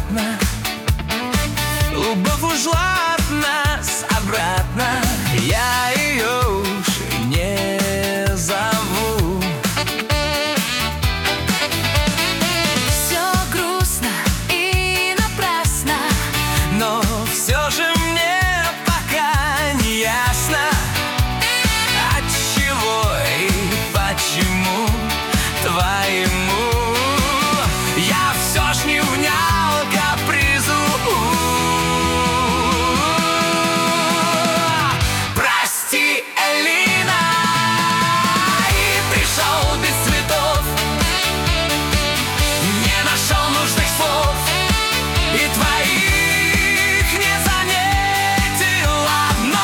обратно. Любовь ушла от нас обратно. Я ее уж не зову. Все грустно и напрасно, Но все же мне пока не ясно, отчего и почему твоему я все ж не внял капризу. Прости, Элина, и пришел без цветов, не нашел нужных слов и твоих не заметил одно.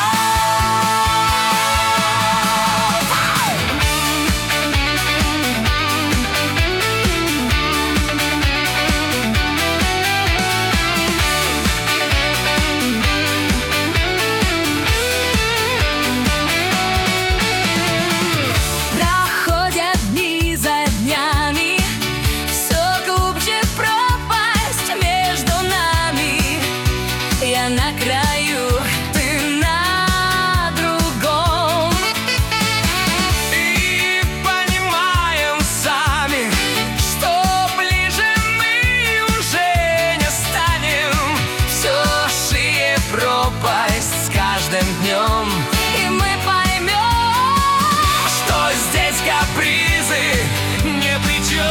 проходят дни за днями, все глубже пропасть между нами. Я на краю, ты на другом. И понимаем сами, что ближе мы уже не станем. Все шире пропасть с каждым днем. И мы поймем, Что здесь капризы не при чем.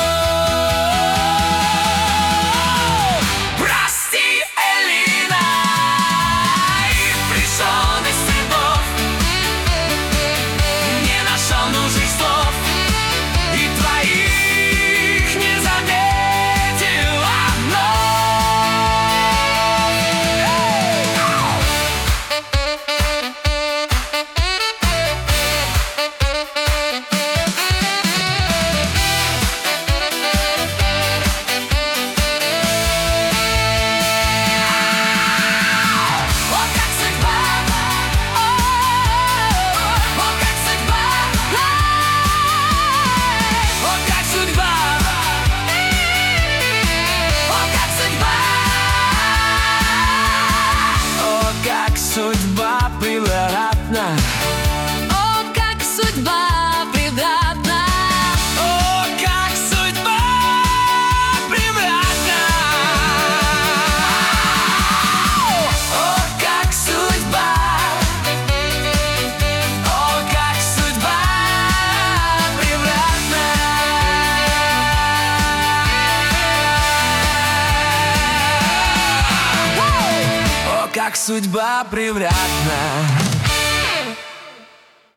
Прости, Элина, и пришел без цветов, не нашел нужных слов и твоих не заметил одно. о, как судьба, о, как судьба, О, как судьба, о, как судьба. о, как судьба превратна. О, как судьба превратна. О, как судьба превратна. О, как судьба. О, как судьба превратна. О, как судьба превратна.